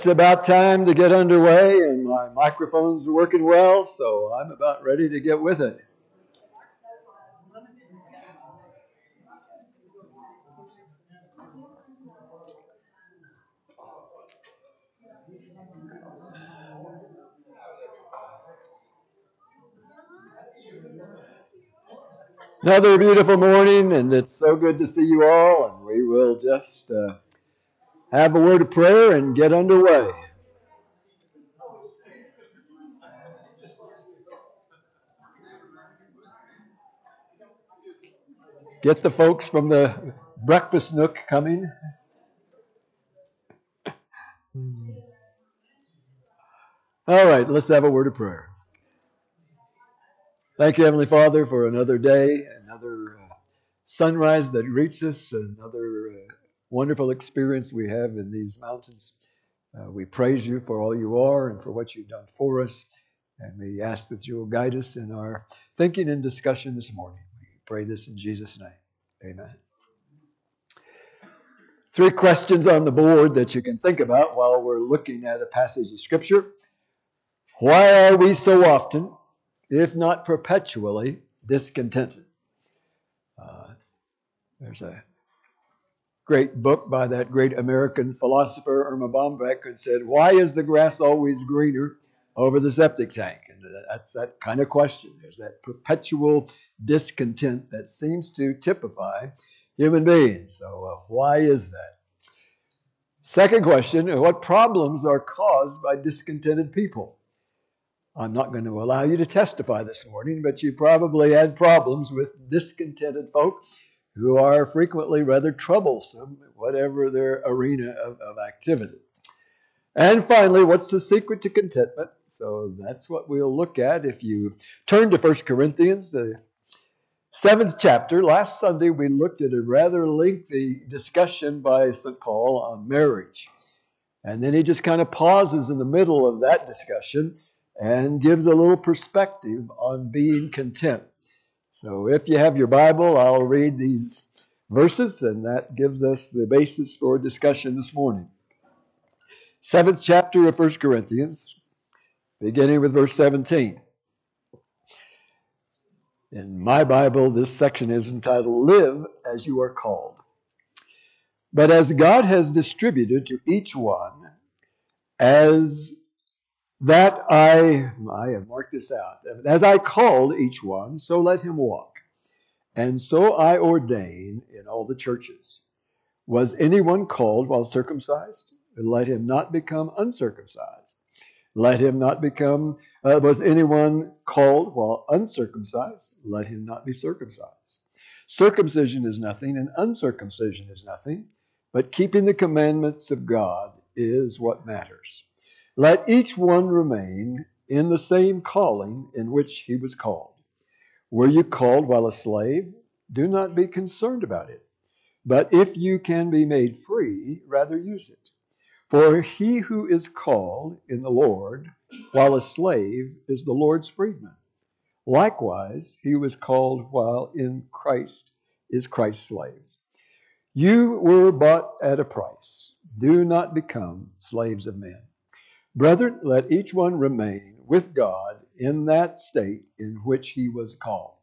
It's about time to get underway, and my microphone's working well, so I'm about ready to get with it. Another beautiful morning, and it's so good to see you all, and we will just have a word of prayer and get underway. Get the folks from the breakfast nook coming. All right, let's have a word of prayer. Thank you, Heavenly Father, for another day, another sunrise that greets us, another wonderful experience we have in these mountains. We praise you for all you are and for what you've done for us. And we ask that you will guide us in our thinking and discussion this morning. We pray this in Jesus' name. Amen. 3 questions on the board that you can think about while we're looking at a passage of Scripture. Why are we so often, if not perpetually, discontented? There's a great book by that great American philosopher Erma Bombeck that said, "Why is the grass always greener over the septic tank?" And that's that kind of question. There's that perpetual discontent that seems to typify human beings. So why is that? Second question, what problems are caused by discontented people? I'm not going to allow you to testify this morning, but you probably had problems with discontented folk who are frequently rather troublesome, whatever their arena of activity. And finally, what's the secret to contentment? So that's what we'll look at. If you turn to 1 Corinthians, the 7th chapter, last Sunday we looked at a rather lengthy discussion by St. Paul on marriage. And then he just kind of pauses in the middle of that discussion and gives a little perspective on being content. So if you have your Bible, I'll read these verses, and that gives us the basis for discussion this morning. 7th chapter of 1 Corinthians, beginning with verse 17. In my Bible, this section is entitled, "Live as you are called. But as God has distributed to each one, as that I have marked this out, as I called each one, so let him walk. And so I ordain in all the churches. Was anyone called while circumcised? Let him not become uncircumcised. Let him not become, was anyone called while uncircumcised? Let him not be circumcised. Circumcision is nothing and uncircumcision is nothing, but keeping the commandments of God is what matters. Let each one remain in the same calling in which he was called. Were you called while a slave? Do not be concerned about it. But if you can be made free, rather use it. For he who is called in the Lord while a slave is the Lord's freedman. Likewise, he who is called while in Christ is Christ's slave. You were bought at a price. Do not become slaves of men. Brethren, let each one remain with God in that state in which he was called."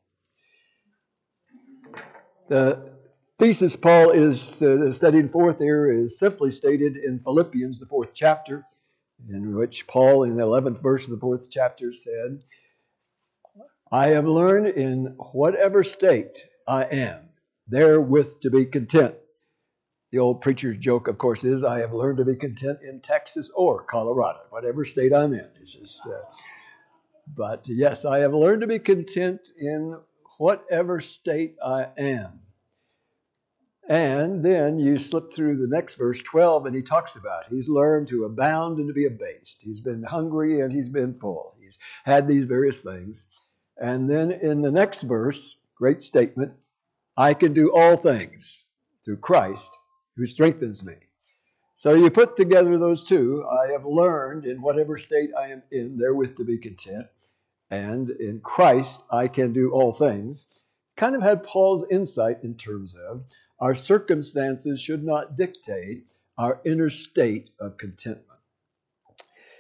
The thesis Paul is setting forth here is simply stated in Philippians, the 4th chapter, in which Paul, in the 11th verse of the 4th chapter, said, "I have learned in whatever state I am, therewith to be content." The old preacher's joke, of course, is, "I have learned to be content in Texas or Colorado, whatever state I'm in." It's just, but yes, I have learned to be content in whatever state I am. And then you slip through the next verse, 12, and he talks about he's learned to abound and to be abased. He's been hungry and he's been full. He's had these various things. And then in the next verse, great statement, "I can do all things through Christ who strengthens me." So you put together those two. I have learned in whatever state I am in, therewith to be content. And in Christ, I can do all things. Kind of had Paul's insight in terms of our circumstances should not dictate our inner state of contentment.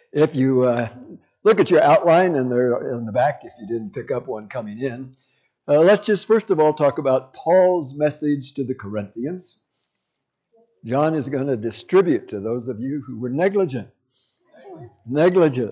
If you look at your outline, and they're in the back if you didn't pick up one coming in, let's just first of all talk about Paul's message to the Corinthians. John is going to distribute to those of you who were negligent. Negligent.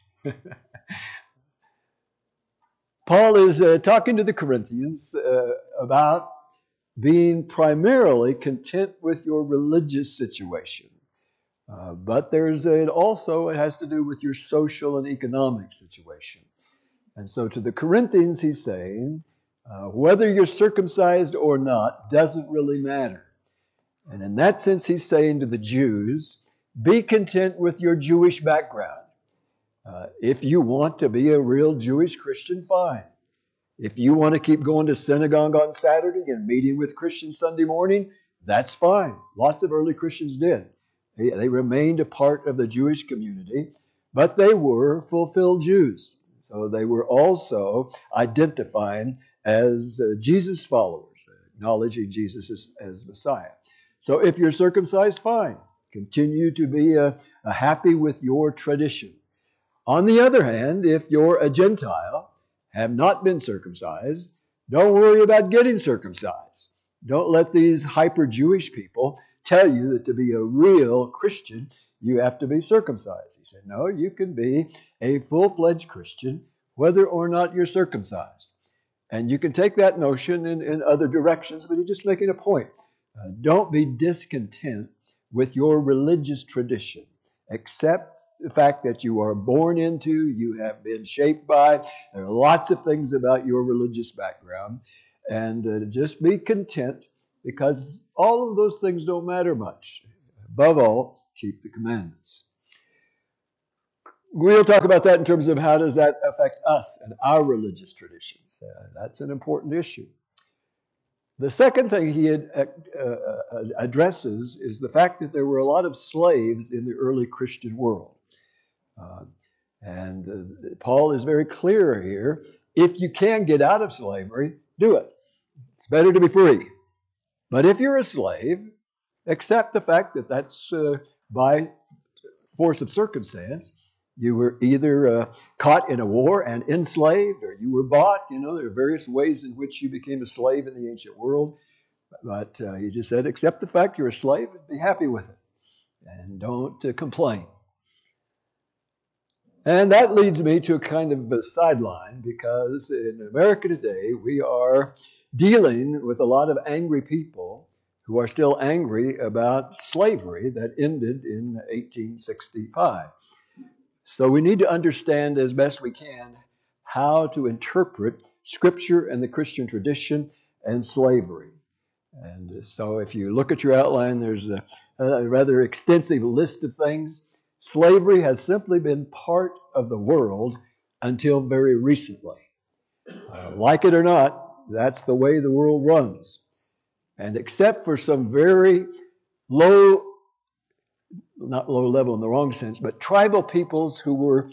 Paul is talking to the Corinthians about being primarily content with your religious situation. But it has to do with your social and economic situation. And so to the Corinthians, he's saying, whether you're circumcised or not doesn't really matter. And in that sense, he's saying to the Jews, be content with your Jewish background. If you want to be a real Jewish Christian, fine. If you want to keep going to synagogue on Saturday and meeting with Christians Sunday morning, that's fine. Lots of early Christians did. They remained a part of the Jewish community, but they were fulfilled Jews. So they were also identifying as Jesus followers, acknowledging Jesus as Messiah. So if you're circumcised, fine. Continue to be happy with your tradition. On the other hand, if you're a Gentile, have not been circumcised, don't worry about getting circumcised. Don't let these hyper-Jewish people tell you that to be a real Christian, you have to be circumcised. He said, no, you can be a full-fledged Christian whether or not you're circumcised. And you can take that notion in other directions, but he's just making a point. Don't be discontent with your religious tradition. Accept the fact that you are born into, you have been shaped by. There are lots of things about your religious background. And just be content, because all of those things don't matter much. Above all, keep the commandments. We'll talk about that in terms of how does that affect us and our religious traditions. That's an important issue. The second thing he addresses is the fact that there were a lot of slaves in the early Christian world. Paul is very clear here. If you can get out of slavery, do it. It's better to be free. But if you're a slave, accept the fact that that's by force of circumstance. You were either caught in a war and enslaved, or you were bought. There are various ways in which you became a slave in the ancient world. But he just said, accept the fact you're a slave and be happy with it. And don't complain. And that leads me to a kind of a sideline, because in America today, we are dealing with a lot of angry people who are still angry about slavery that ended in 1865. So we need to understand as best we can how to interpret Scripture and the Christian tradition and slavery. And so if you look at your outline, there's a rather extensive list of things. Slavery has simply been part of the world until very recently. Like it or not, that's the way the world runs. And except for some very not low level in the wrong sense, but tribal peoples who were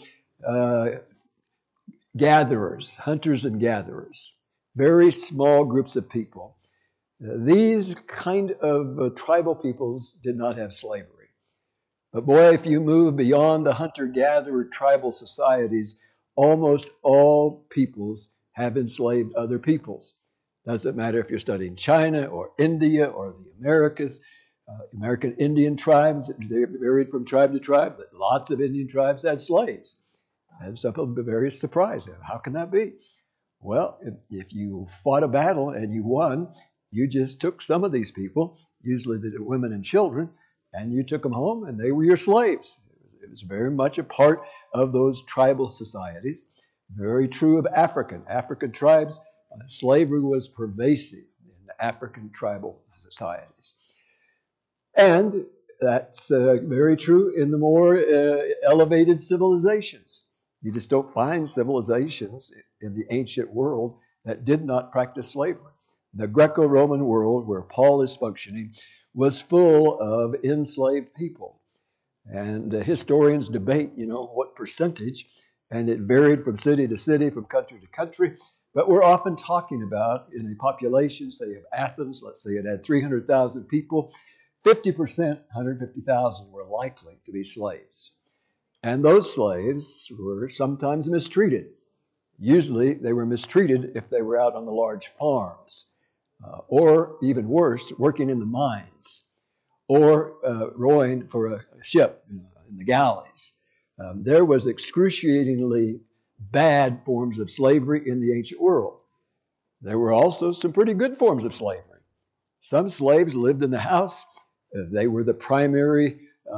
gatherers, hunters and gatherers, very small groups of people. These kind of tribal peoples did not have slavery. But boy, if you move beyond the hunter-gatherer tribal societies, almost all peoples have enslaved other peoples. Doesn't matter if you're studying China or India or the Americas. American Indian tribes, they varied from tribe to tribe, but lots of Indian tribes had slaves. And some people were very surprised. How can that be? Well, if you fought a battle and you won, you just took some of these people, usually the women and children, and you took them home, and they were your slaves. It was very much a part of those tribal societies. Very true of African tribes. Slavery was pervasive in the African tribal societies. And that's very true in the more elevated civilizations. You just don't find civilizations in the ancient world that did not practice slavery. The Greco-Roman world, where Paul is functioning, was full of enslaved people. And historians debate, what percentage, and it varied from city to city, from country to country. But we're often talking about, in a population, say, of Athens, let's say it had 300,000 people, 50%, 150,000, were likely to be slaves. And those slaves were sometimes mistreated. Usually they were mistreated if they were out on the large farms, or even worse, working in the mines, or rowing for a ship in the galleys. There was excruciatingly bad forms of slavery in the ancient world. There were also some pretty good forms of slavery. Some slaves lived in the house. They were the primary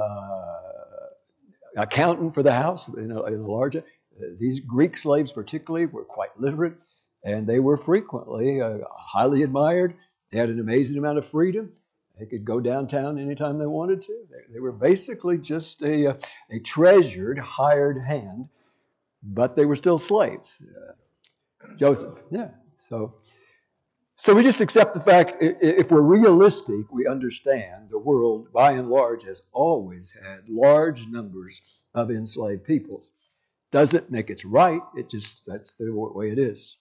accountant for the house in a large. These Greek slaves particularly were quite literate, and they were frequently highly admired. They had an amazing amount of freedom. They could go downtown anytime they wanted to. They were basically just a treasured, hired hand, but they were still slaves. Joseph, yeah. So we just accept the fact, if we're realistic, we understand the world, by and large, has always had large numbers of enslaved peoples. Doesn't make it right, that's the way it is.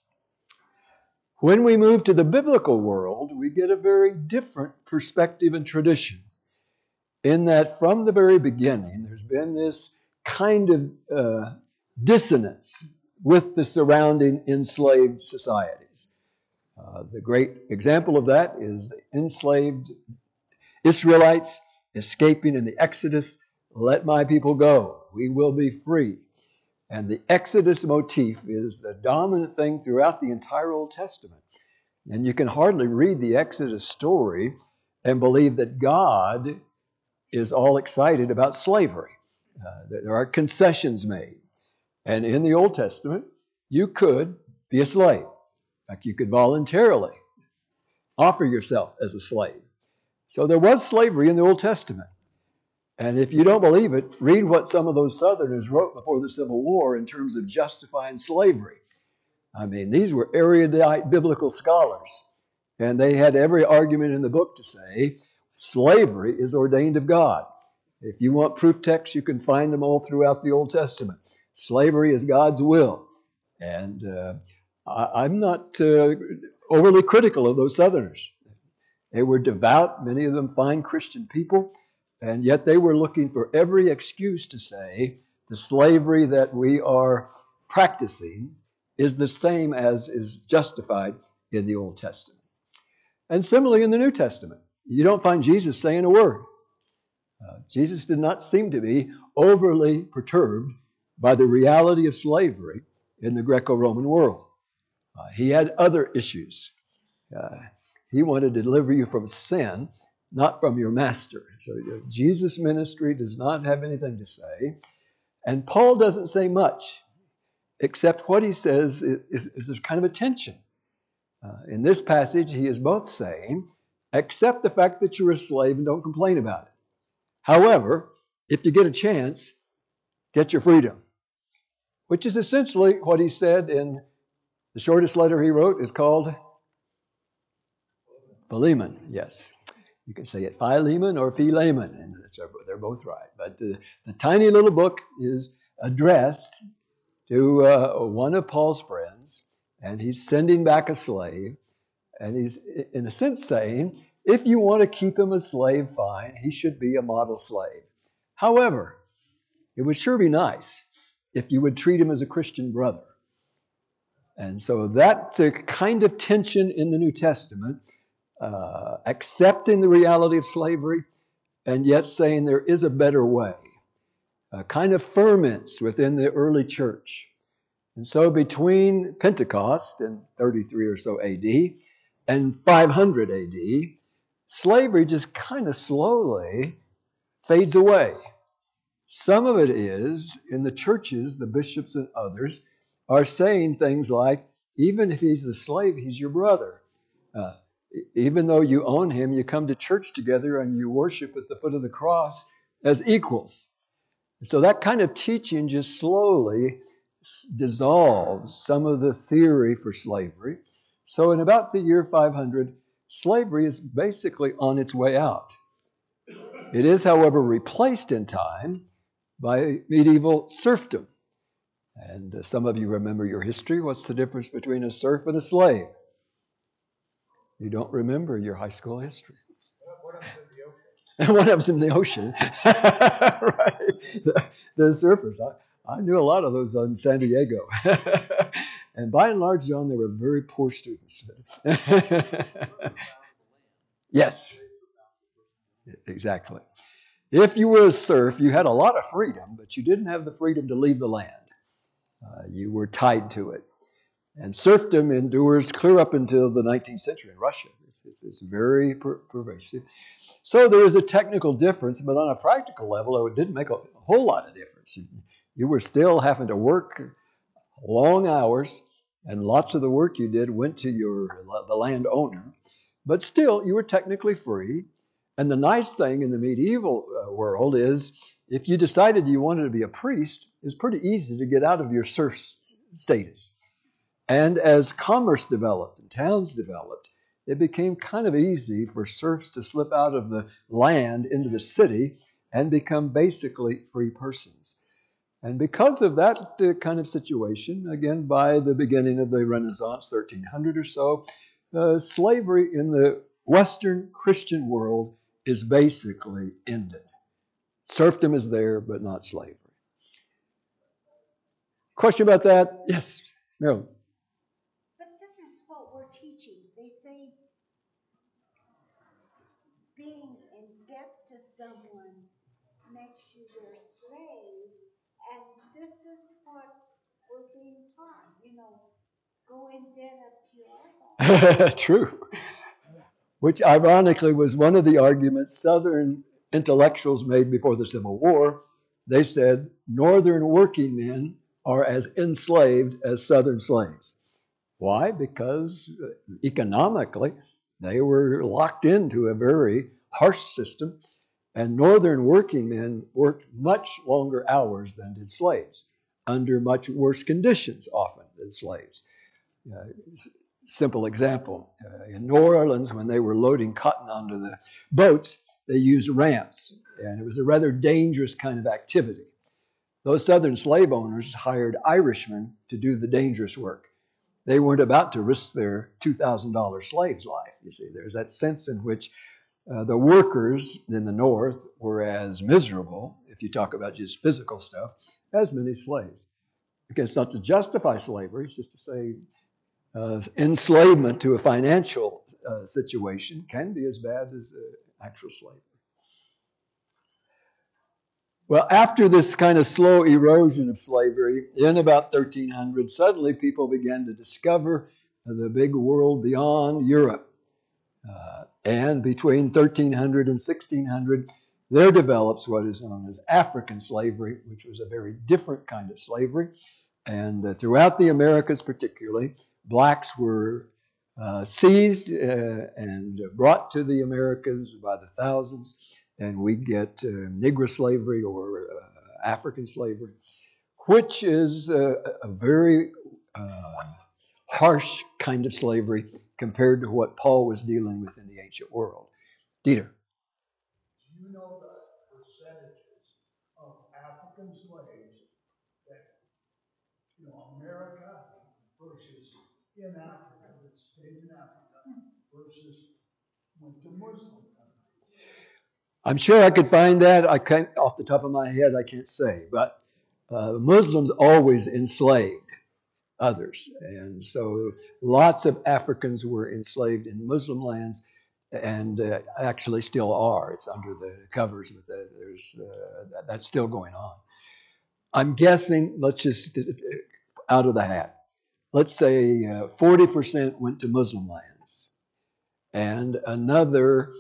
When we move to the biblical world, we get a very different perspective and tradition, in that from the very beginning, there's been this kind of dissonance with the surrounding enslaved societies. The great example of that is the enslaved Israelites escaping in the Exodus. Let my people go. We will be free. And the Exodus motif is the dominant thing throughout the entire Old Testament. And you can hardly read the Exodus story and believe that God is all excited about slavery. There are concessions made. And in the Old Testament, you could be a slave. Like you could voluntarily offer yourself as a slave. So there was slavery in the Old Testament. And if you don't believe it, read what some of those Southerners wrote before the Civil War in terms of justifying slavery. I mean, these were erudite biblical scholars. And they had every argument in the book to say, slavery is ordained of God. If you want proof texts, you can find them all throughout the Old Testament. Slavery is God's will. And I'm not overly critical of those Southerners. They were devout, many of them fine Christian people, and yet they were looking for every excuse to say the slavery that we are practicing is the same as is justified in the Old Testament. And similarly in the New Testament, you don't find Jesus saying a word. Jesus did not seem to be overly perturbed by the reality of slavery in the Greco-Roman world. He had other issues. He wanted to deliver you from sin, not from your master. So Jesus' ministry does not have anything to say. And Paul doesn't say much, except what he says is kind of a tension. In this passage, he is both saying, accept the fact that you're a slave and don't complain about it. However, if you get a chance, get your freedom. Which is essentially what he said in the shortest letter he wrote is called Philemon. Yes. You can say it Philemon or Philemon, and they're both right. But the tiny little book is addressed to one of Paul's friends, and he's sending back a slave, and he's, in a sense, saying, if you want to keep him a slave, fine, he should be a model slave. However, it would sure be nice if you would treat him as a Christian brother. And so that kind of tension in the New Testament, accepting the reality of slavery and yet saying there is a better way, kind of ferments within the early church. And so between Pentecost in 33 or so AD and 500 AD, slavery just kind of slowly fades away. Some of it is in the churches, the bishops and others are saying things like, even if he's a slave, he's your brother. Even though you own him, you come to church together and you worship at the foot of the cross as equals. And so that kind of teaching just slowly dissolves some of the theory for slavery. So in about the year 500, slavery is basically on its way out. It is, however, replaced in time by medieval serfdom. And some of you remember your history. What's the difference between a serf and a slave? You don't remember your high school history. What happened to the ocean? And one of them's in the ocean. Right. The surfers. I knew a lot of those in San Diego. And by and large, John, they were very poor students. Yes, exactly. If you were a serf, you had a lot of freedom, but you didn't have the freedom to leave the land. You were tied to it. And serfdom endures clear up until the 19th century in Russia. It's very pervasive. So there is a technical difference, but on a practical level, it didn't make a whole lot of difference. You were still having to work long hours, and lots of the work you did went to the landowner, but still you were technically free. And the nice thing in the medieval world is if you decided you wanted to be a priest, it's pretty easy to get out of your serf status. And as commerce developed and towns developed, it became kind of easy for serfs to slip out of the land into the city and become basically free persons. And because of that kind of situation, again, by the beginning of the Renaissance, 1300 or so, slavery in the Western Christian world is basically ended. Serfdom is there, but not slavery. Question about that? Yes, Marilyn. But this is what we're teaching. They say being in debt to someone makes you their slave, and this is what we're being taught. Go in debt up to your elbow. True. Which ironically was one of the arguments Southern intellectuals made before the Civil War. They said Northern working men are as enslaved as Southern slaves. Why? Because economically they were locked into a very harsh system, and Northern working men worked much longer hours than did slaves, under much worse conditions often than slaves. Uh, Simple example. In New Orleans, when they were loading cotton onto the boats, they used ramps, and it was a rather dangerous kind of activity. Those Southern slave owners hired Irishmen to do the dangerous work. They weren't about to risk their $2,000 slave's life. You see, there's that sense in which the workers in the North were as miserable, if you talk about just physical stuff, as many slaves. Okay, it's not to justify slavery, it's just to say enslavement to a financial situation can be as bad as actual slavery. Well, after this kind of slow erosion of slavery, in about 1300, suddenly people began to discover the big world beyond Europe. And between 1300 and 1600, there develops what is known as African slavery, which was a very different kind of slavery. And throughout the Americas, particularly, blacks were seized and brought to the Americas by the thousands, and we get Negro slavery or African slavery, which is a very harsh kind of slavery compared to what Paul was dealing with in the ancient world. Dieter. Do you know the percentages of African slaves that, America versus in Africa, that stayed in Africa versus went to Muslim countries? I'm sure I could find that. I can't, off the top of my head, I can't say. But Muslims always enslaved others. And so lots of Africans were enslaved in Muslim lands and actually still are. It's under the covers, but that's still going on. I'm guessing, let's just out of the hat, let's say 40% went to Muslim lands, and another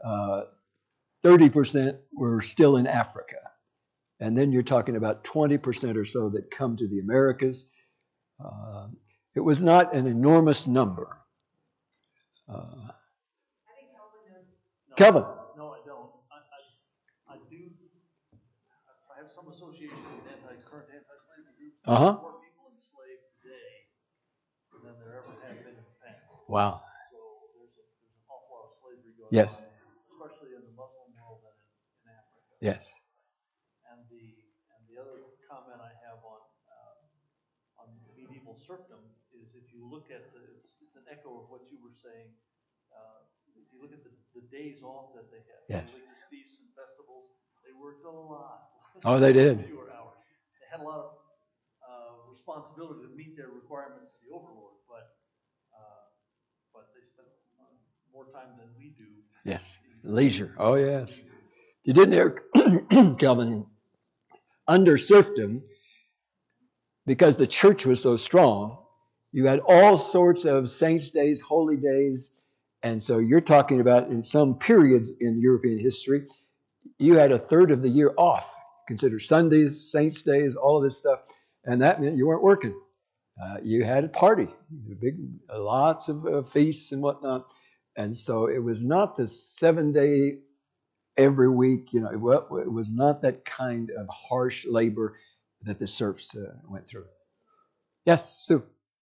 30% were still in Africa. And then you're talking about 20% or so that come to the Americas. Uh, it was not an enormous number. I think Kelvin knows. No, Kelvin. No, I don't. I do. I have some association with current anti-slavery groups. Uh-huh. More people enslaved today than there ever have been in the past. Wow. So there's an awful lot of slavery going Yes. on, especially in the Muslim world and in Africa. Yes. And the other comment I have on medieval serfdom is if you look at it's an echo of what you were saying. If you look at the days off that they had, Yes. religious feasts and festivals, they worked a lot. Oh, they did. Fewer hours. They had a lot of responsibility to meet their requirements to the overlord, but they spent more time than we do. Yes. Leisure. Oh, yes. You didn't hear, Calvin, under serfdom, because the church was so strong, you had all sorts of saints' days, holy days, and so you're talking about in some periods in European history, you had a third of the year off. Consider Sundays, saints' days, all of this stuff, and that meant you weren't working. You had a party, lots of feasts and whatnot, and so it was not the 7-day every week. You know, it was not that kind of harsh labor that the serfs went through. Yes, Sue.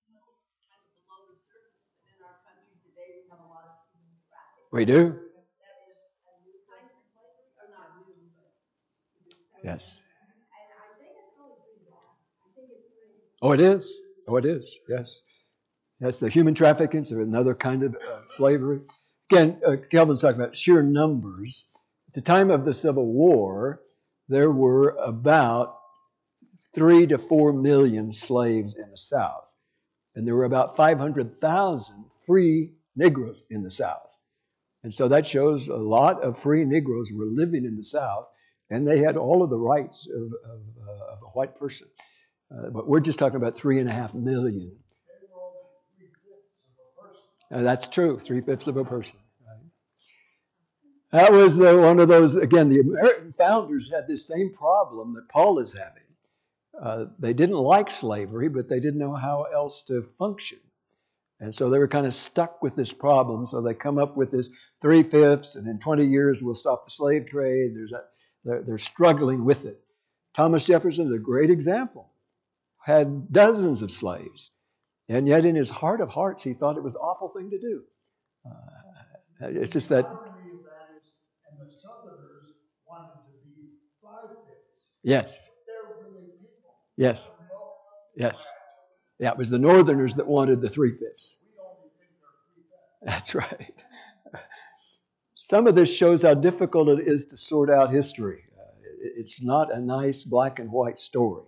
We do? Yes. Oh, it is. Oh, it is. Yes. That's the human trafficking, so another kind of slavery. Again, Calvin's talking about sheer numbers. At the time of the Civil War, there were about 3 to 4 million slaves in the South. And there were about 500,000 free Negroes in the South. And so that shows a lot of free Negroes were living in the South, and they had all of the rights of a white person. But we're just talking about 3.5 million. That's true, 3/5 of a person. Right? That was one of those, again, the American founders had this same problem that Paul is having. They didn't like slavery, but they didn't know how else to function. And so they were kind of stuck with this problem. So they come up with this 3/5, and in 20 years we'll stop the slave trade. They're struggling with it. Thomas Jefferson is a great example. Had dozens of slaves, and yet in his heart of hearts he thought it was an awful thing to do. It's just that. And the Southerners wanted to be 5/5. Yes. They're really people. Yes. Yes. Yeah, it was the Northerners that wanted the 3/5. We only think they're 3/5. That's right. Some of this shows how difficult it is to sort out history. It's not a nice black and white story.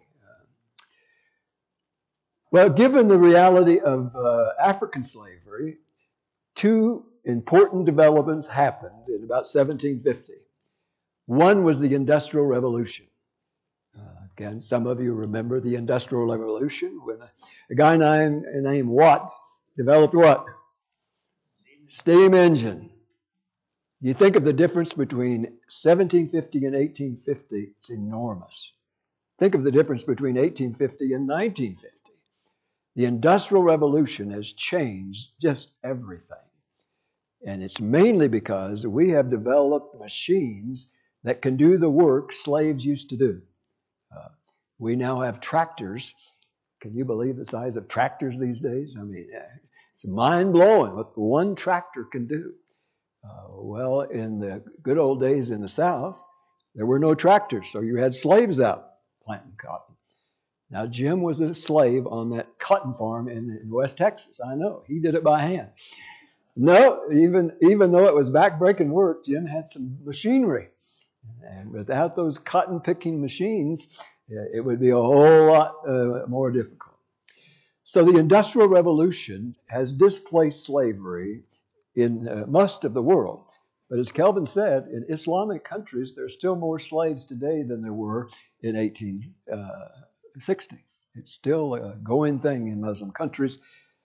Well, given the reality of African slavery, 2 important developments happened in about 1750. One was the Industrial Revolution. Again, some of you remember the Industrial Revolution when a guy named Watts developed what? Steam engine. You think of the difference between 1750 and 1850, it's enormous. Think of the difference between 1850 and 1950. The Industrial Revolution has changed just everything. And it's mainly because we have developed machines that can do the work slaves used to do. We now have tractors. Can you believe the size of tractors these days? I mean, it's mind-blowing what one tractor can do. Well, in the good old days in the South, there were no tractors, so you had slaves out planting cotton. Now, Jim was a slave on that cotton farm in West Texas. I know. He did it by hand. No, even though it was back-breaking work, Jim had some machinery. And without those cotton-picking machines, it would be a whole lot more difficult. So the Industrial Revolution has displaced slavery in most of the world. But as Calvin said, in Islamic countries, there are still more slaves today than there were in 1860. It's still a going thing in Muslim countries.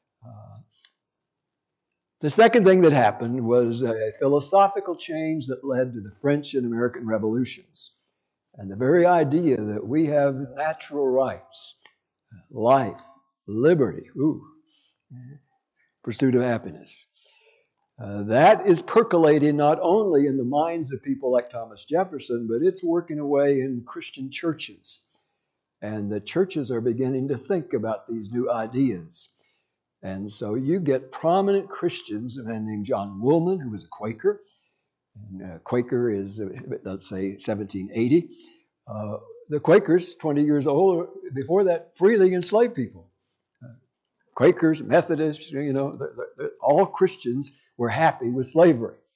The second thing that happened was a philosophical change that led to the French and American revolutions. And the very idea that we have natural rights, life, liberty, pursuit of happiness. That is percolating not only in the minds of people like Thomas Jefferson, but it's working away in Christian churches. And the churches are beginning to think about these new ideas. And so you get prominent Christians, a man named John Woolman, who was a Quaker. And Quaker is, let's say, 1780. The Quakers, 20 years old, before that, freely enslaved people. Quakers, Methodists, all Christians were happy with slavery.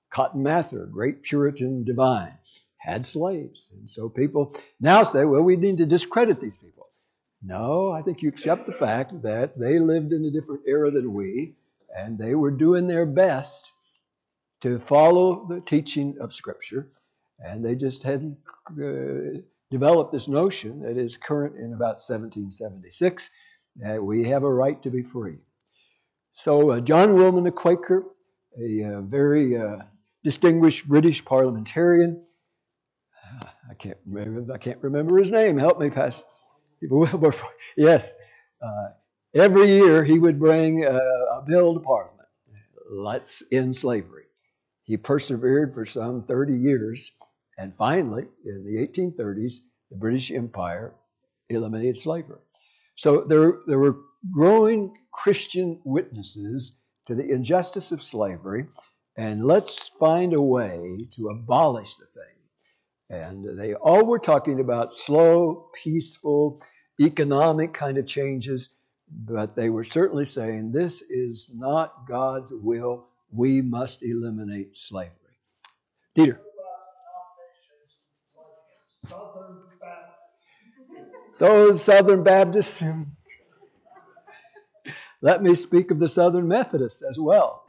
Cotton Mather, great Puritan divine, had slaves. And so people now say, well, we need to discredit these people. No, I think you accept the fact that they lived in a different era than we, and they were doing their best to follow the teaching of Scripture, and they just hadn't developed this notion that is current in about 1776, that we have a right to be free. So John Wilman, a Quaker, a very distinguished British parliamentarian, I can't remember his name. Help me, Pastor. Yes. Every year he would bring a bill to Parliament. Let's end slavery. He persevered for some 30 years, and finally, in the 1830s, the British Empire eliminated slavery. So there were growing Christian witnesses to the injustice of slavery, and let's find a way to abolish the thing. And they all were talking about slow, peaceful, economic kind of changes, but they were certainly saying this is not God's will. We must eliminate slavery. Dieter. Those Southern Baptists. Let me speak of the Southern Methodists as well.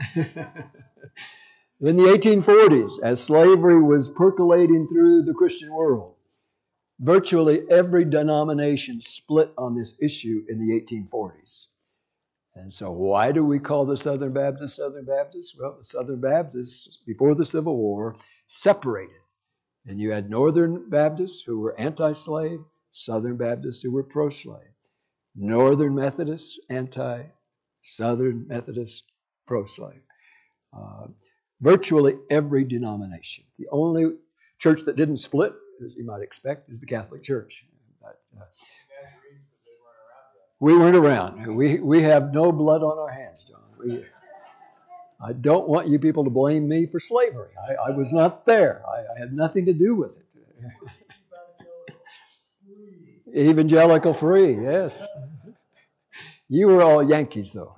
In the 1840s, as slavery was percolating through the Christian world, virtually every denomination split on this issue in the 1840s. And so why do we call the Southern Baptists Southern Baptists? Well, the Southern Baptists, before the Civil War, separated. And you had Northern Baptists who were anti-slave, Southern Baptists who were pro-slave. Northern Methodists, anti, Southern Methodists, pro-slave. Virtually every denomination. The only church that didn't split, as you might expect, is the Catholic Church. But, we weren't around. We have no blood on our hands, John. I don't want you people to blame me for slavery. I was not there. I had nothing to do with it. Evangelical free, yes. You were all Yankees, though.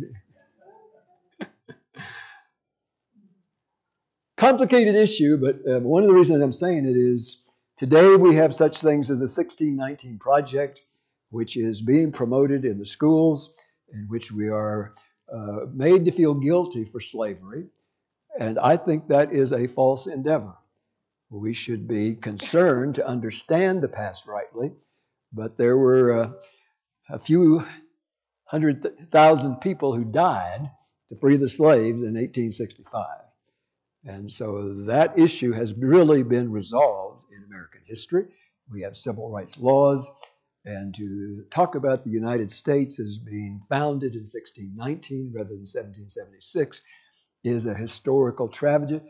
Complicated issue, but one of the reasons I'm saying it is today we have such things as the 1619 Project, which is being promoted in the schools, in which we are made to feel guilty for slavery. And I think that is a false endeavor. We should be concerned to understand the past rightly, but there were a few 100,000 people who died to free the slaves in 1865. And so that issue has really been resolved in American history. We have civil rights laws. And to talk about the United States as being founded in 1619 rather than 1776 is a historical tragedy.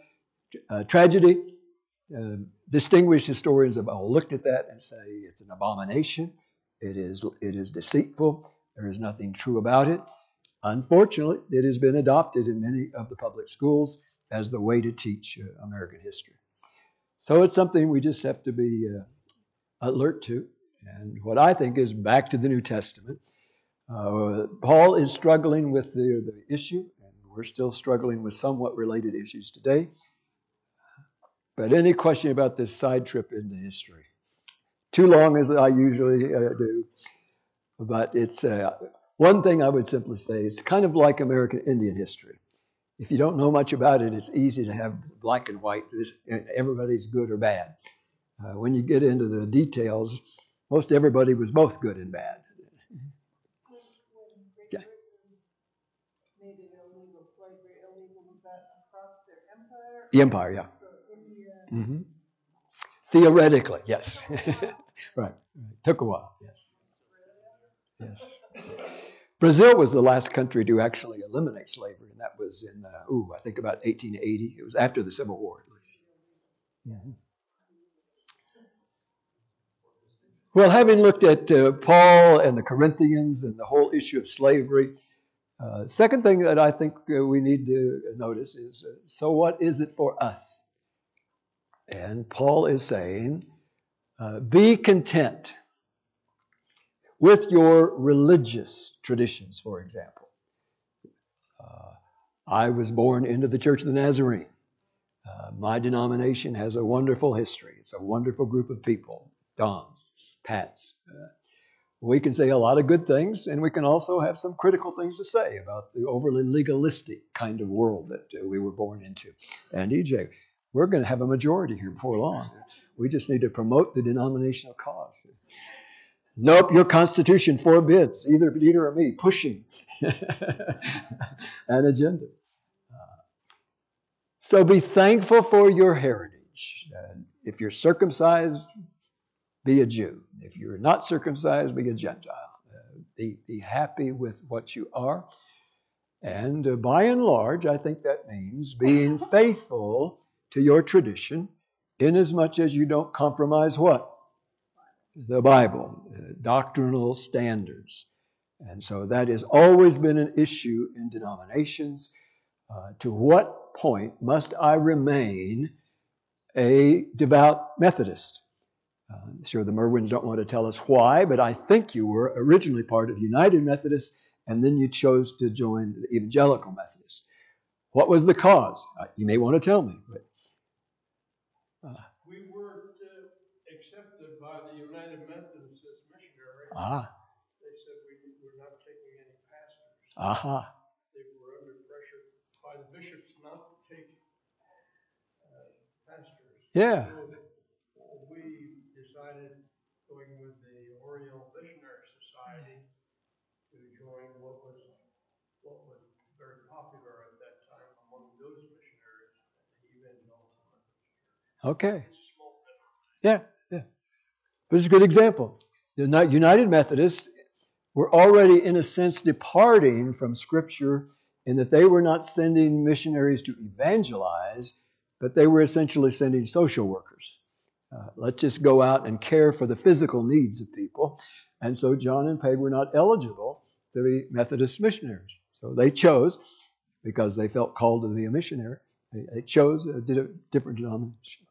Distinguished historians have all looked at that and say it's an abomination. It is deceitful. There is nothing true about it. Unfortunately, it has been adopted in many of the public schools as the way to teach American history. So it's something we just have to be alert to. And what I think is back to the New Testament. Paul is struggling with the issue, and we're still struggling with somewhat related issues today. But any question about this side trip into history? Too long as I usually do. But it's one thing I would simply say, it's kind of like American Indian history. If you don't know much about it, it's easy to have black and white. Everybody's good or bad. When you get into the details, most everybody was both good and bad. Yeah. Made it illegal slavery. Illegal, was that across their empire? The empire, yeah. So India. Mm-hmm. Theoretically, yes. Right. Took a while, yes. Yes. Brazil was the last country to actually eliminate slavery, and that was in, I think about 1880. It was after the Civil War, at least. Mm-hmm. Well, having looked at Paul and the Corinthians and the whole issue of slavery, second thing that I think we need to notice is, so what is it for us? And Paul is saying, be content with your religious traditions, for example. I was born into the Church of the Nazarene. My denomination has a wonderful history. It's a wonderful group of people, Dons, Pats. We can say a lot of good things, and we can also have some critical things to say about the overly legalistic kind of world that we were born into. And EJ, we're going to have a majority here before long. We just need to promote the denominational cause. Nope, your constitution forbids either Peter or me pushing an agenda. So be thankful for your heritage. If you're circumcised, be a Jew. If you're not circumcised, be a Gentile. Be happy with what you are. And by and large, I think that means being faithful to your tradition inasmuch as you don't compromise what? The Bible, doctrinal standards. And so that has always been an issue in denominations. To what point must I remain a devout Methodist? I'm sure the Merwins don't want to tell us why, but I think you were originally part of United Methodist, and then you chose to join the Evangelical Methodist. What was the cause? You may want to tell me. But, we weren't accepted by the United Methodists as missionaries. They said we were not taking any pastors. They were under pressure by the bishops not to take pastors. Yeah. So we decided, going with the Oriental Missionary Society, to join what was very popular at that time among those missionaries, the Evangelical Methodist. Okay. Yeah. But it's a good example. The United Methodists were already, in a sense, departing from Scripture in that they were not sending missionaries to evangelize, but they were essentially sending social workers. Let's just go out and care for the physical needs of people. And so John and Peg were not eligible to be Methodist missionaries. So they chose, because they felt called to be a missionary, they chose a different denomination.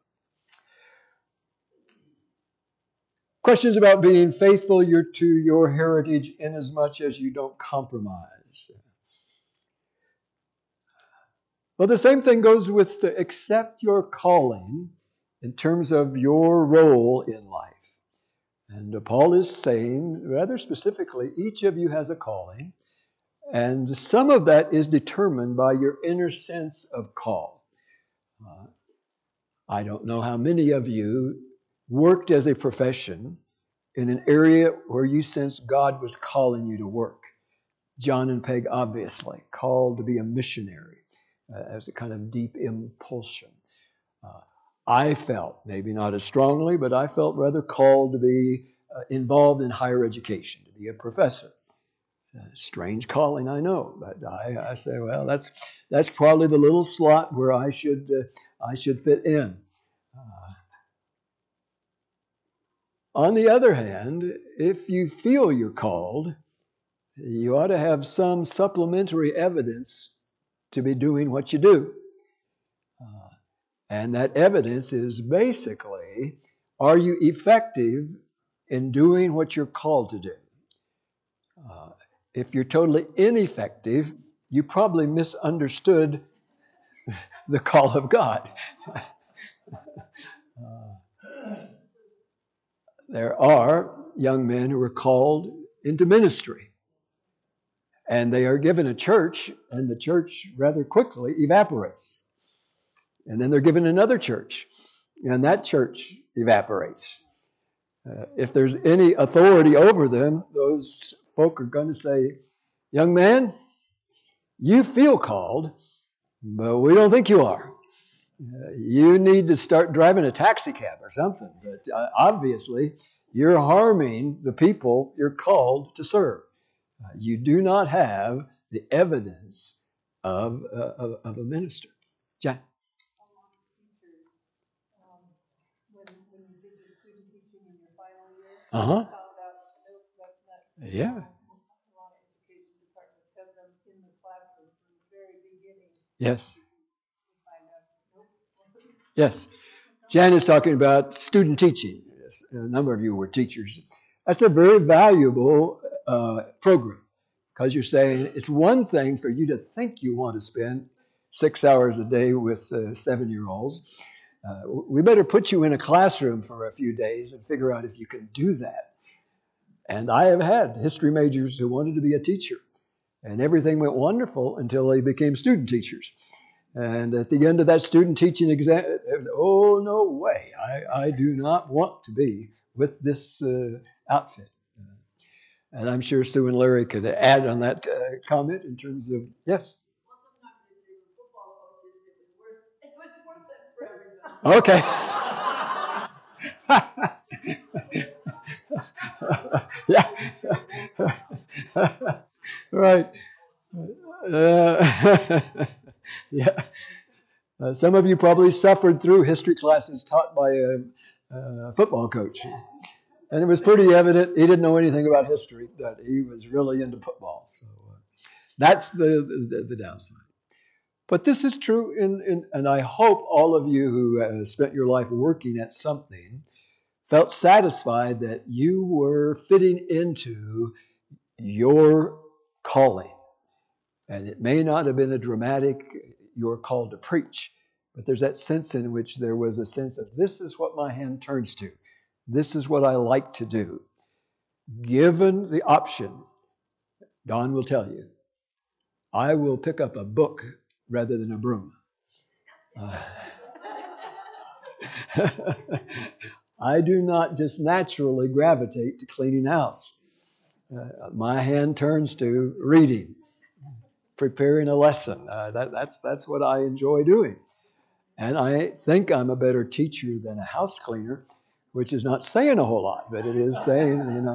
Questions about being faithful to your heritage inasmuch as you don't compromise. Well, the same thing goes with to accept your calling in terms of your role in life. And Paul is saying, rather specifically, each of you has a calling, and some of that is determined by your inner sense of call. I don't know how many of you worked as a profession in an area where you sensed God was calling you to work. John and Peg obviously called to be a missionary as a kind of deep impulsion. I felt, maybe not as strongly, but I felt rather called to be involved in higher education, to be a professor. Strange calling, I know, but I say, well, that's probably the little slot where I should fit in. On the other hand, if you feel you're called, you ought to have some supplementary evidence to be doing what you do. And that evidence is basically, are you effective in doing what you're called to do? If you're totally ineffective, you probably misunderstood the call of God. There are young men who are called into ministry, and they are given a church, and the church rather quickly evaporates. And then they're given another church, and that church evaporates. If there's any authority over them, those folk are going to say, young man, you feel called, but we don't think you are. You need to start driving a taxi cab or something. But obviously, you're harming the people you're called to serve. You do not have the evidence of a minister. Jack? When you did your student teaching in your final year, Uh-huh. found out, nope, that's not. Yeah. A lot of education departments have them in the classroom from the very beginning. Yes. You find out, nope, wasn't. Yes. Jan is talking about student teaching. Yes, a number of you were teachers. That's a very valuable program, because you're saying it's one thing for you to think you want to spend 6 hours a day with 7-year-olds. We better put you in a classroom for a few days and figure out if you can do that. And I have had history majors who wanted to be a teacher. And everything went wonderful until they became student teachers. And at the end of that student teaching exam, it was, oh, no way. I do not want to be with this outfit. And I'm sure Sue and Larry could add on that comment in terms of, yes? Okay. Yeah. Right. Yeah. Some of you probably suffered through history classes taught by a football coach. And it was pretty evident he didn't know anything about history, but he was really into football. So that's the downside. But this is true, and I hope all of you who spent your life working at something felt satisfied that you were fitting into your calling. And it may not have been a dramatic, you're called to preach, but there's that sense in which there was a sense of, this is what my hand turns to. This is what I like to do. Given the option, Don will tell you, I will pick up a book rather than a broom. I do not just naturally gravitate to cleaning house. My hand turns to reading, preparing a lesson. That's what I enjoy doing. And I think I'm a better teacher than a house cleaner, which is not saying a whole lot, but it is saying,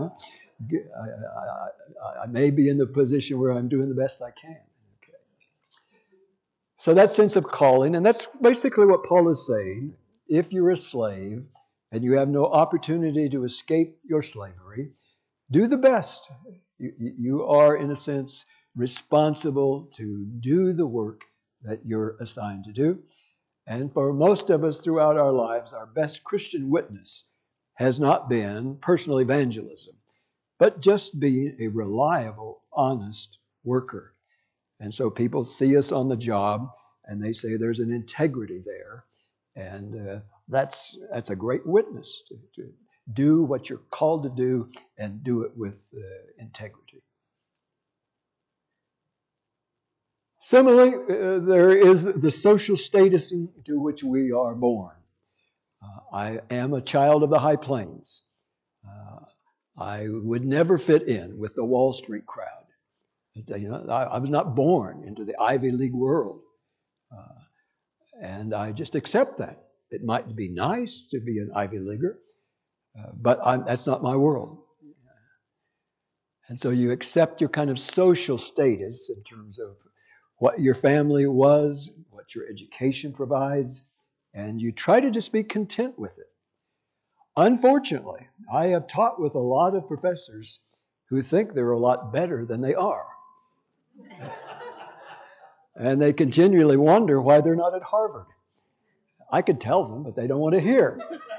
I may be in the position where I'm doing the best I can. Okay. So that sense of calling, and that's basically what Paul is saying. If you're a slave and you have no opportunity to escape your slavery, do the best. You are, in a sense, responsible to do the work that you're assigned to do. And for most of us throughout our lives, our best Christian witness has not been personal evangelism, but just being a reliable, honest worker. And so people see us on the job and they say there's an integrity there. And that's a great witness to do what you're called to do and do it with integrity. Similarly, there is the social status into which we are born. I am a child of the High Plains. I would never fit in with the Wall Street crowd. I was not born into the Ivy League world. And I just accept that. It might be nice to be an Ivy Leaguer, but that's not my world. And so you accept your kind of social status in terms of what your family was, what your education provides, and you try to just be content with it. Unfortunately, I have taught with a lot of professors who think they're a lot better than they are. And they continually wonder why they're not at Harvard. I could tell them, but they don't want to hear.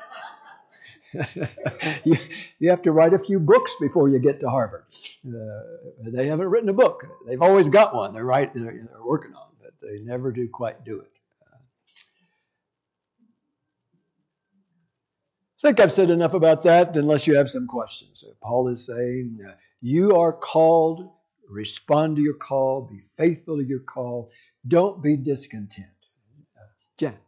You have to write a few books before you get to Harvard. They haven't written a book. They've always got one. They're working on it, but they never do quite do it. I think I've said enough about that, unless you have some questions. Paul is saying, you are called, respond to your call, be faithful to your call, don't be discontent. Jen.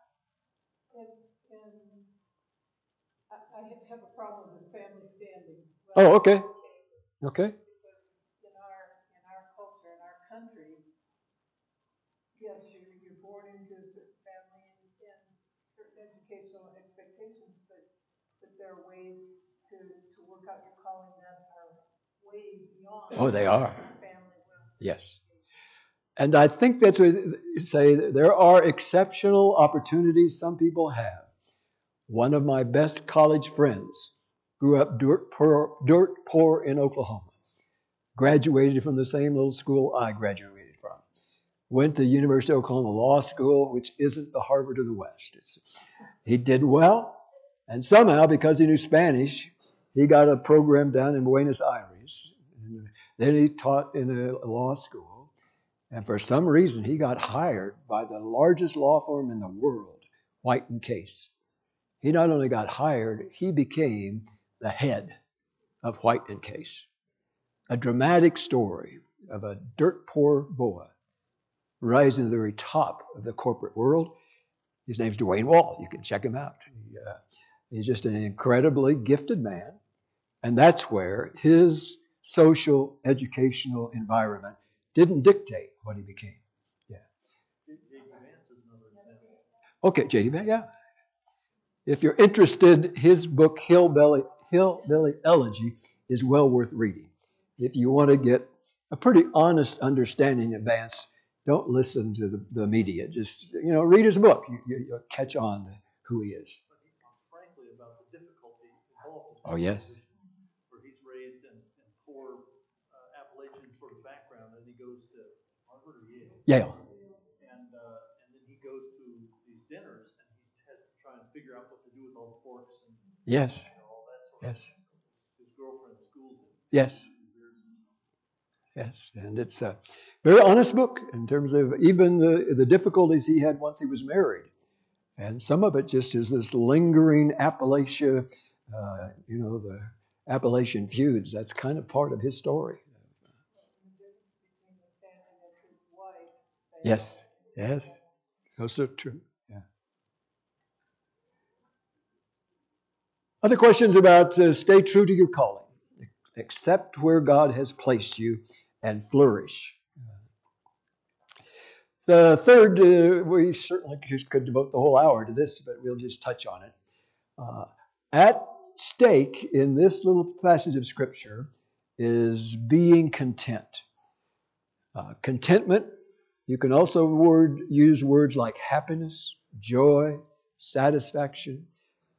I have a problem with family standing. Oh, okay. Okay. Because in our culture, in our country, yes, you're born into a certain family and certain educational expectations, but there are ways to work out your calling that are way beyond. Oh, they are. Family. Yes. And I think that's what you say. There are exceptional opportunities some people have. One of my best college friends grew up dirt poor in Oklahoma. Graduated from the same little school I graduated from. Went to University of Oklahoma Law School, which isn't the Harvard of the West. He did well, and somehow, because he knew Spanish, he got a program down in Buenos Aires. And then he taught in a law school. And for some reason, he got hired by the largest law firm in the world, White and Case. He not only got hired, he became the head of White and Case. A dramatic story of a dirt poor boy rising to the very top of the corporate world. His name's Dwayne Wall. You can check him out. He's just an incredibly gifted man. And that's where his social, educational environment didn't dictate what he became. Yeah. J.D. Vance is another example. Okay, J.D. Vance, yeah. If you're interested, his book, Hillbilly Elegy, is well worth reading. If you want to get a pretty honest understanding of Vance, don't listen to the media. Just, read his book. You'll catch on to who he is. But he talks frankly about the difficulty involved. Oh, yes. Where he's raised in poor Appalachian sort of background, and he goes to Harvard or Yale. Yale. And then he goes to these dinners, and he has to try and figure out what to do with all the forks and Yes. all that sort Yes. of thing. His girlfriend schools him. Yes. Yes, and it's a very honest book in terms of even the difficulties he had once he was married. And some of it just is this lingering Appalachia, the Appalachian feuds. That's kind of part of his story. Yes, yes. Also true, yeah. Other questions about stay true to your calling. Accept where God has placed you and flourish. The third, we certainly could devote the whole hour to this, but we'll just touch on it. At stake in this little passage of Scripture is being content. Contentment, you can also use words like happiness, joy, satisfaction.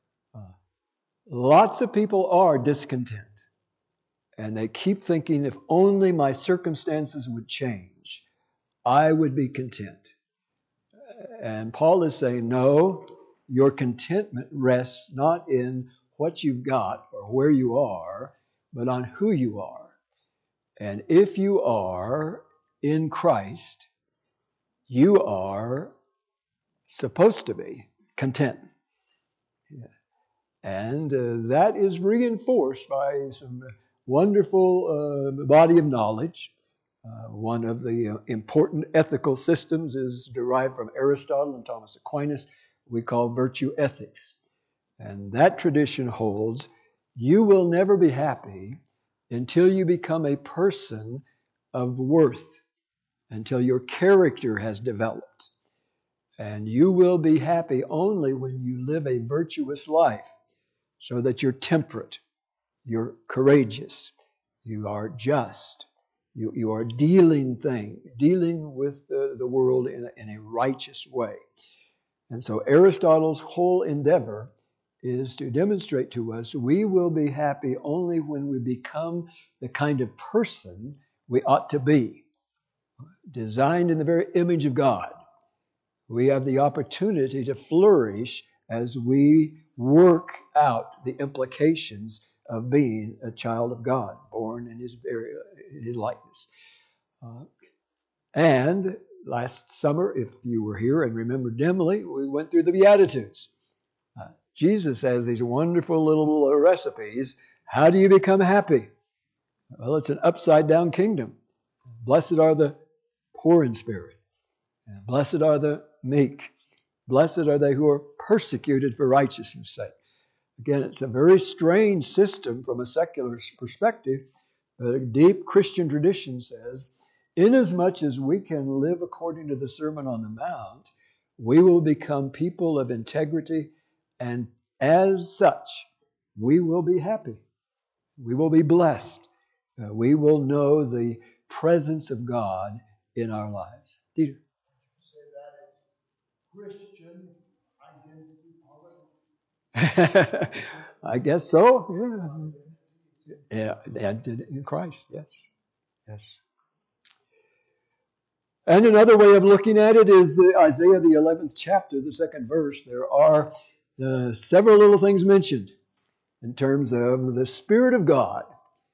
Lots of people are discontent. And they keep thinking, if only my circumstances would change, I would be content. And Paul is saying, no, your contentment rests not in what you've got or where you are, but on who you are. And if you are in Christ, you are supposed to be content. And that is reinforced by some wonderful body of knowledge. One of the important ethical systems is derived from Aristotle and Thomas Aquinas. We call virtue ethics. And that tradition holds you will never be happy until you become a person of worth, until your character has developed. And you will be happy only when you live a virtuous life, so that you're temperate, you're courageous, you are just, you are dealing with the world in a righteous way. And so Aristotle's whole endeavor is to demonstrate to us we will be happy only when we become the kind of person we ought to be, designed in the very image of God. We have the opportunity to flourish as we work out the implications of being a child of God, born in His likeness. And last summer, if you were here and remember dimly, we went through the Beatitudes. Jesus has these wonderful little recipes. How do you become happy? Well, it's an upside-down kingdom. Blessed are the poor in spirit. And blessed are the meek. Blessed are they who are persecuted for righteousness' sake. Again, it's a very strange system from a secular perspective, but a deep Christian tradition says, inasmuch as we can live according to the Sermon on the Mount, we will become people of integrity, and as such, we will be happy. We will be blessed. We will know the presence of God in our lives. Dieter? Say that is Christian identity politics. I guess so. Yeah, in Christ, yes. Yes. And another way of looking at it is Isaiah, the 11th chapter, the 2nd verse. There are several little things mentioned in terms of the Spirit of God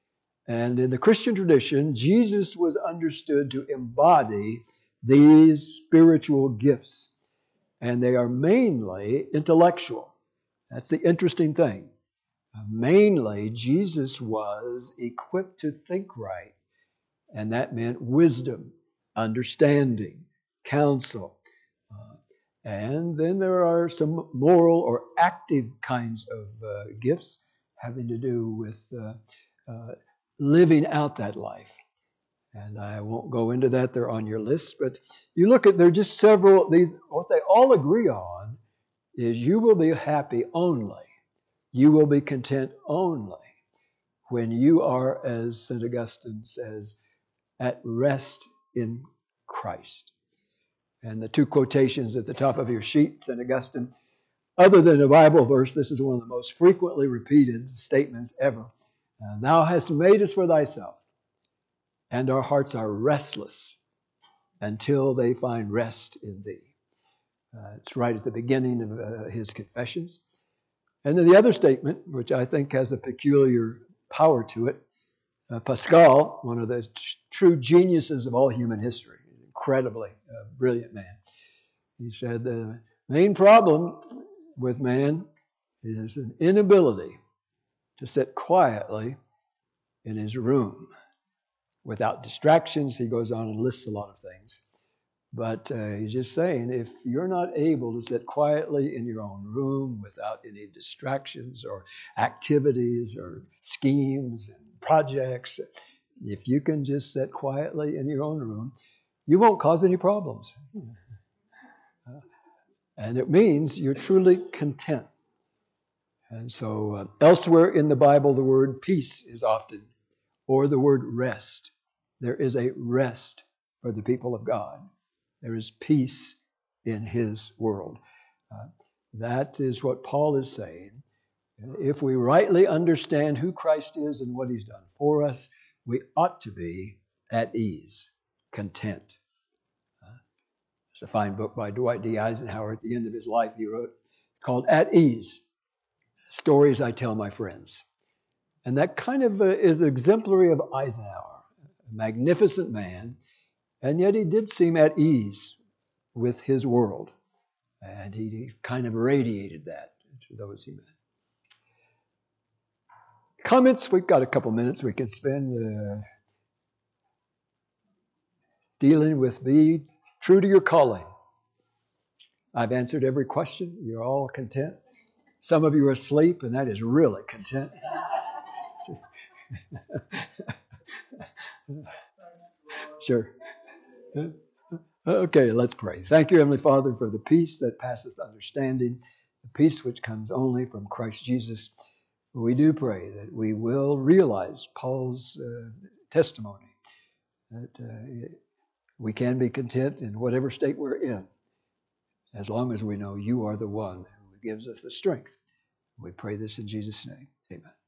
And in the Christian tradition, Jesus was understood to embody these spiritual gifts. And they are mainly intellectual. That's the interesting thing. Mainly, Jesus was equipped to think right. And that meant wisdom, understanding, counsel. And then there are some moral or active kinds of gifts having to do with living out that life. And I won't go into that, they're on your list. But you look at, there are just several, these, what they all agree on is you will be happy only. You will be content only when you are, as St. Augustine says, at rest in Christ. And the two quotations at the top of your sheet, St. Augustine, other than a Bible verse, this is one of the most frequently repeated statements ever. Thou hast made us for thyself, and our hearts are restless until they find rest in thee. It's right at the beginning of his Confessions. And then the other statement, which I think has a peculiar power to it, Pascal, one of the true geniuses of all human history, incredibly brilliant man, he said the main problem with man is an inability to sit quietly in his room without distractions. He goes on and lists a lot of things. But he's just saying, if you're not able to sit quietly in your own room without any distractions or activities or schemes and projects, if you can just sit quietly in your own room, you won't cause any problems. And it means you're truly content. And so elsewhere in the Bible, the word peace is often, or the word rest. There is a rest for the people of God. There is peace in his world. That is what Paul is saying. If we rightly understand who Christ is and what he's done for us, we ought to be at ease, content. It's a fine book by Dwight D. Eisenhower at the end of his life he wrote, called At Ease, Stories I Tell My Friends. And that kind of is exemplary of Eisenhower, a magnificent man, and yet he did seem at ease with his world. And he kind of radiated that to those he met. Comments? We've got a couple minutes we can spend dealing with be true to your calling. I've answered every question. You're all content. Some of you are asleep, and that is really content. Sure. Okay, let's pray. Thank you, Heavenly Father, for the peace that passeth understanding, the peace which comes only from Christ Jesus. We do pray that we will realize Paul's testimony, that we can be content in whatever state we're in, as long as we know you are the one who gives us the strength. We pray this in Jesus' name. Amen.